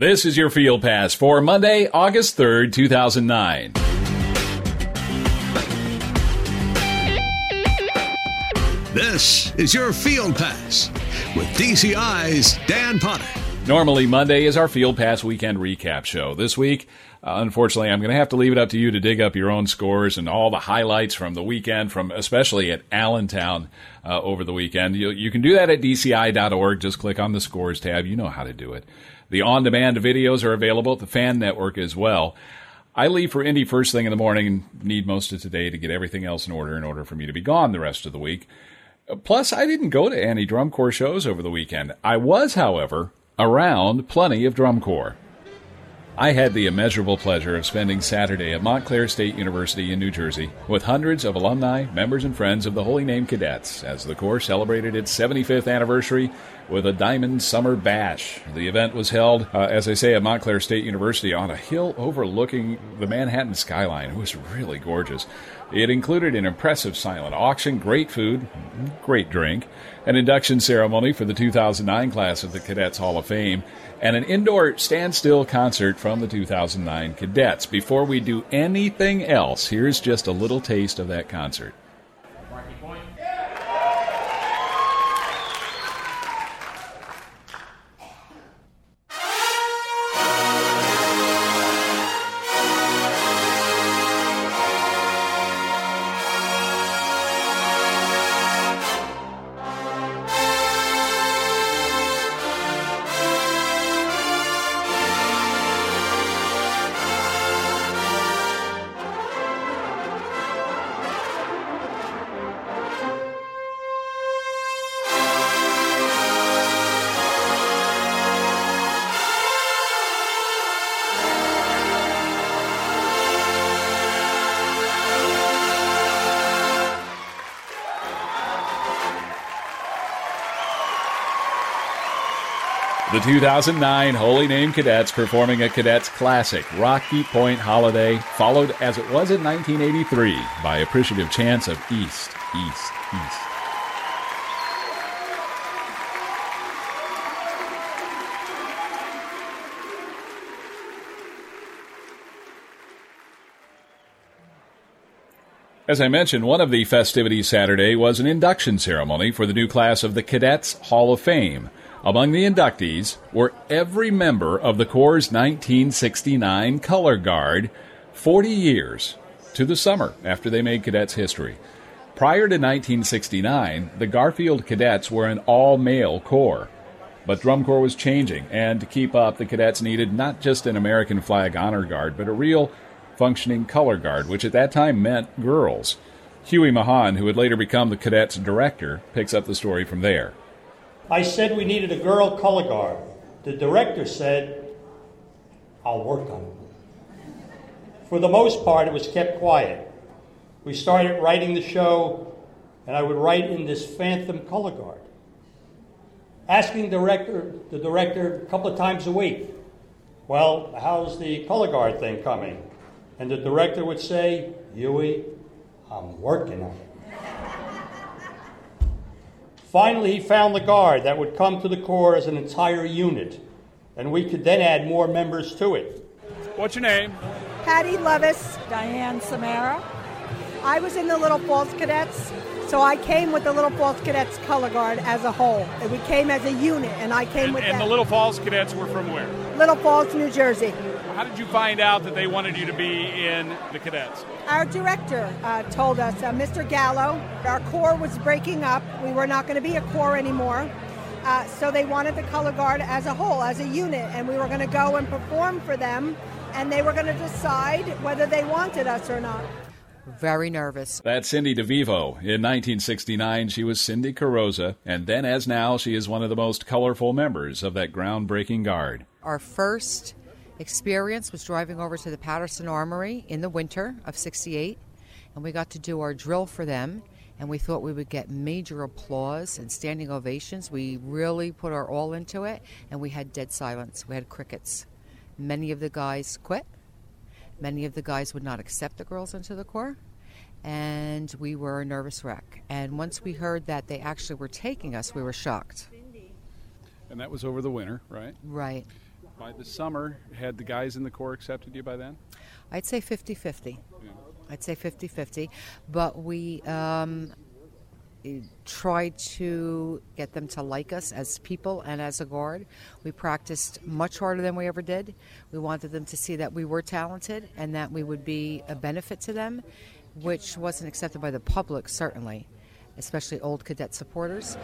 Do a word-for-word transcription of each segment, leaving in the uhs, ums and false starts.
This is your Field Pass for Monday, August third, two thousand nine. This is your Field Pass with D C I's Dan Potter. Normally, Monday is our Field Pass weekend recap show. This week, uh, unfortunately, I'm going to have to leave it up to you to dig up your own scores and all the highlights from the weekend, from especially at Allentown uh, over the weekend. You, you can do that at D C I dot org. Just click on the Scores tab. You know how to do it. The on-demand videos are available at the Fan Network as well. I leave for Indy first thing in the morning and need most of today to get everything else in order in order for me to be gone the rest of the week. Plus, I didn't go to any drum corps shows over the weekend. I was, however, around plenty of drum corps. I had the immeasurable pleasure of spending Saturday at Montclair State University in New Jersey with hundreds of alumni, members, and friends of the Holy Name Cadets as the Corps celebrated its seventy-fifth anniversary with a Diamond Summer Bash. The event was held, uh, as I say, at Montclair State University on a hill overlooking the Manhattan skyline. It was really gorgeous. It included an impressive silent auction, great food, great drink, an induction ceremony for the two thousand nine class of the Cadets Hall of Fame, and an indoor standstill concert from the two thousand nine cadets. Before we do anything else, here's just a little taste of that concert. The two thousand nine Holy Name Cadets performing a Cadets classic, Rocky Point Holiday, followed, as it was in nineteen eighty-three, by appreciative chants of East, East, East. As I mentioned, one of the festivities Saturday was an induction ceremony for the new class of the Cadets Hall of Fame. Among the inductees were every member of the Corps' nineteen sixty-nine Color Guard, forty years to the summer after they made cadets history. Prior to nineteen sixty-nine, the Garfield Cadets were an all-male corps. But Drum Corps was changing, and to keep up, the cadets needed not just an American flag honor guard, but a real functioning color guard, which at that time meant girls. Huey Mahan, who would later become the cadets' director, picks up the story from there. I said we needed a girl color guard. The director said, I'll work on it. For the most part, it was kept quiet. We started writing the show, and I would write in this phantom color guard, asking director, the director a couple of times a week, well, how's the color guard thing coming? And the director would say, Huey, I'm working on it. Finally, he found the guard that would come to the Corps as an entire unit, and we could then add more members to it. What's your name? Patty Levis. Diane Samara. I was in the Little Falls Cadets, so I came with the Little Falls Cadets Color Guard as a whole. And we came as a unit, and I came and, with And them. the Little Falls Cadets were from where? Little Falls, New Jersey. How did you find out that they wanted you to be in the cadets? Our director uh, told us, uh, Mister Gallo, our Corps was breaking up. We were not going to be a Corps anymore. Uh, so they wanted the Color Guard as a whole, as a unit, and we were going to go and perform for them, and they were going to decide whether they wanted us or not. Very nervous. That's Cindy DeVivo. In nineteen sixty-nine, she was Cindy Carrozza, and then as now, she is one of the most colorful members of that groundbreaking guard. Our first experience was driving over to the Patterson Armory in the winter of sixty-eight, and we got to do our drill for them, and we thought we would get major applause and standing ovations. We really put our all into it, and we had dead silence. We had crickets. Many of the guys quit. Many of the guys would not accept the girls into the Corps, and we were a nervous wreck. And once we heard that they actually were taking us, we were shocked. And that was over the winter, right? Right. By the summer, had the guys in the Corps accepted you by then? I'd say fifty-fifty. Yeah. I'd say fifty-fifty. But we um, tried to get them to like us as people and as a Guard. We practiced much harder than we ever did. We wanted them to see that we were talented and that we would be a benefit to them, which wasn't accepted by the public, certainly, especially old cadet supporters.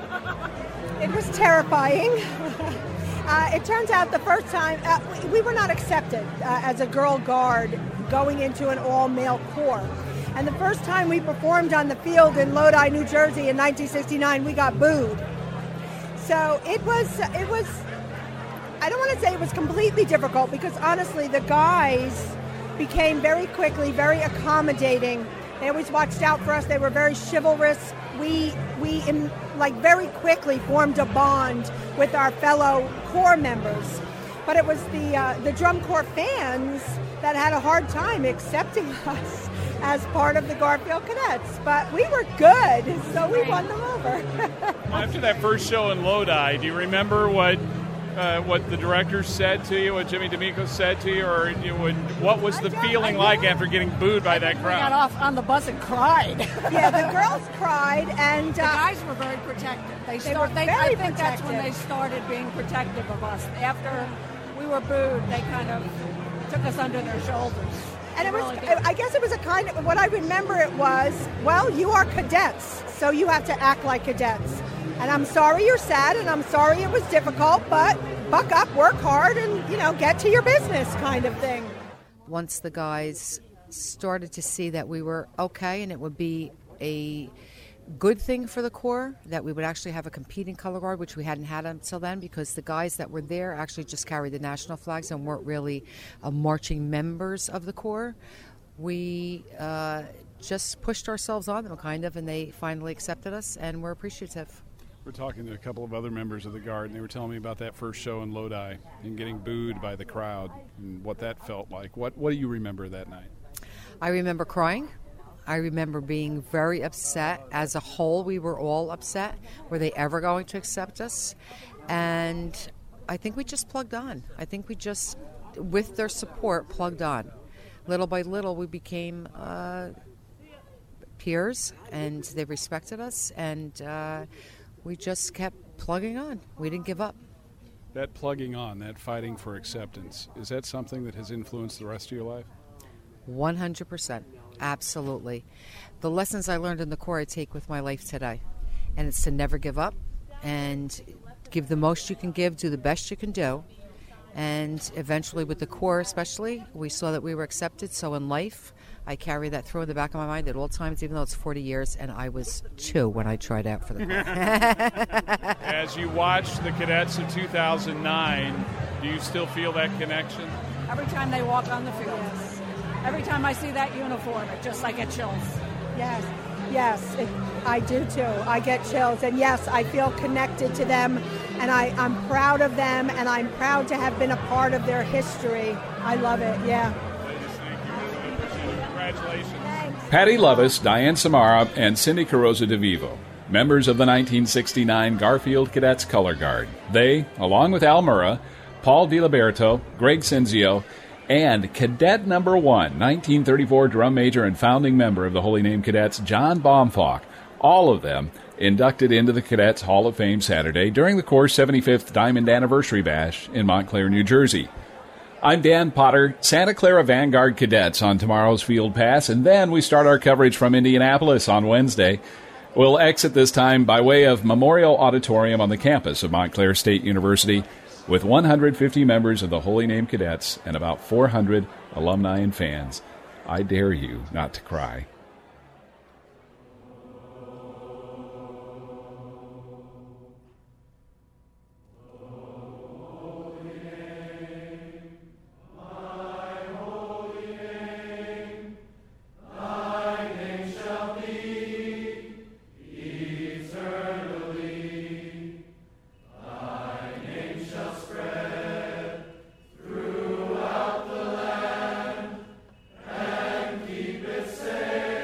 It was terrifying. uh, it turns out the first time, uh, we, we were not accepted uh, as a girl Guard going into an all-male corps. And the first time we performed on the field in Lodi, New Jersey in nineteen sixty-nine, we got booed. So it was, it was, I don't want to say it was completely difficult, because honestly the guys became very quickly very accommodating. They always watched out for us. They were very chivalrous. We, we in, like very quickly formed a bond with our fellow Corps members. But it was the uh, the Drum Corps fans that had a hard time accepting us as part of the Garfield Cadets. But we were good, so we won them over. After that first show in Lodi, do you remember what uh, what the director said to you, what Jimmy D'Amico said to you, or you would, what was the feeling like after getting booed by that crowd? I got off on the bus and cried. Yeah, the girls cried, and the uh, guys were very protective. They, they start, were they, very I think protective. that's when they started being protective of us. After we were booed, they kind of took us under their shoulders. And it was, really did. I guess it was a kind of, what I remember it was, well, you are cadets, so you have to act like cadets. And I'm sorry you're sad, and I'm sorry it was difficult, but buck up, work hard, and, you know, get to your business kind of thing. Once the guys started to see that we were okay and it would be a good thing for the Corps, that we would actually have a competing color guard, which we hadn't had until then, because the guys that were there actually just carried the national flags and weren't really uh, marching members of the Corps. We uh, just pushed ourselves on them, kind of, and they finally accepted us, and we're appreciative. We're talking to a couple of other members of the Guard, and they were telling me about that first show in Lodi and getting booed by the crowd and what that felt like. What, what do you remember that night? I remember crying. I remember being very upset. As a whole, we were all upset. Were they ever going to accept us? And I think we just plugged on. I think we just, with their support, plugged on. Little by little, we became uh, peers, and they respected us, and uh, we just kept plugging on. We didn't give up. That plugging on, that fighting for acceptance, is that something that has influenced the rest of your life? one hundred percent. Absolutely. The lessons I learned in the Corps I take with my life today. And it's to never give up and give the most you can give, do the best you can do. And eventually with the Corps especially, we saw that we were accepted. So in life, I carry that through in the back of my mind at all times, even though it's forty years, and I was two when I tried out for the Corps. As you watch the cadets of two thousand nine, do you still feel that connection? Every time they walk on the field. Yes. Every time I see that uniform, it just, I get chills. Yes, yes, it, I do too. I get chills, and yes, I feel connected to them, and I, I'm proud of them, and I'm proud to have been a part of their history. I love it, yeah. Congratulations. Thanks. Patty Lovis, Diane Samara, and Cindy Carroza de Vivo, members of the nineteen sixty-nine Garfield Cadets Color Guard. They, along with Al Murrah, Paul DiLiberto, Greg Cinzio, and Cadet Number One, nineteen thirty-four drum major and founding member of the Holy Name Cadets, John Baumfalk, all of them inducted into the Cadets Hall of Fame Saturday during the Corps' seventy-fifth Diamond Anniversary Bash in Montclair, New Jersey. I'm Dan Potter, Santa Clara Vanguard Cadets on tomorrow's Field Pass, and then we start our coverage from Indianapolis on Wednesday. We'll exit this time by way of Memorial Auditorium on the campus of Montclair State University, with one hundred fifty members of the Holy Name Cadets and about four hundred alumni and fans. I dare you not to cry. Say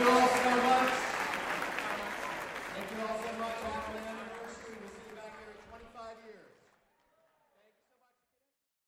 your All-Star